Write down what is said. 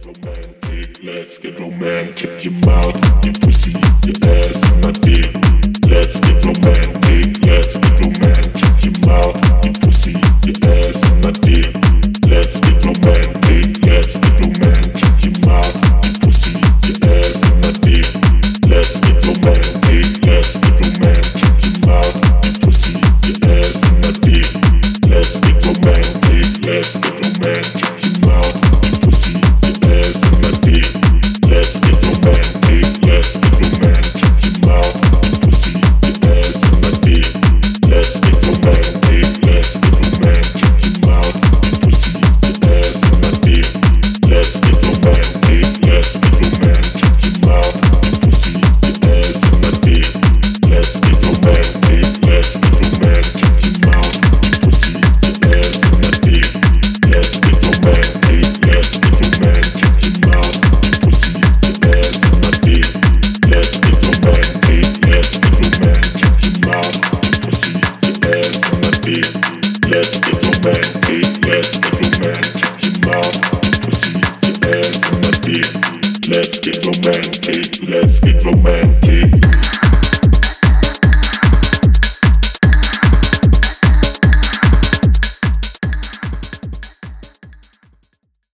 romantic, let's get romantic. Your mouth, your pussy, your ass, my dick. Let's get romantic, let's get romantic. Your mouth, your pussy, your ass, my dick. Let's get romantic, let's get romantic. Your mouth, your pussy, your ass, my dick. Let's get romantic, let's get romantic. Your mouth, your pussy, your ass, my dick. Let's get romantic, let's get romantic. Your mouth, your pussy, your ass, my dick. Let's get romantic, let's get romantic. Your mouth, your pussy, your ass, my dick. Let's get romantic, let's get romantic. Your mouth, your pussy, your ass, my dick. Let's get romantic, let's get romantic. Your mouth, your pussy, your ass, my dick. Let's get romantic, let's get romantic. Your mouth, your pussy, your ass, my dick. Let's get romantic, let's get romantic. Your mouth, your pussy, your ass, my dick. Let's get romantic, let's get romantic. Your mouth, your pussy, your ass, my dick. Let's get romantic, let's get romantic. Your mouth, your pussy, your ass, my dick. Let's get romantic, let's get romantic.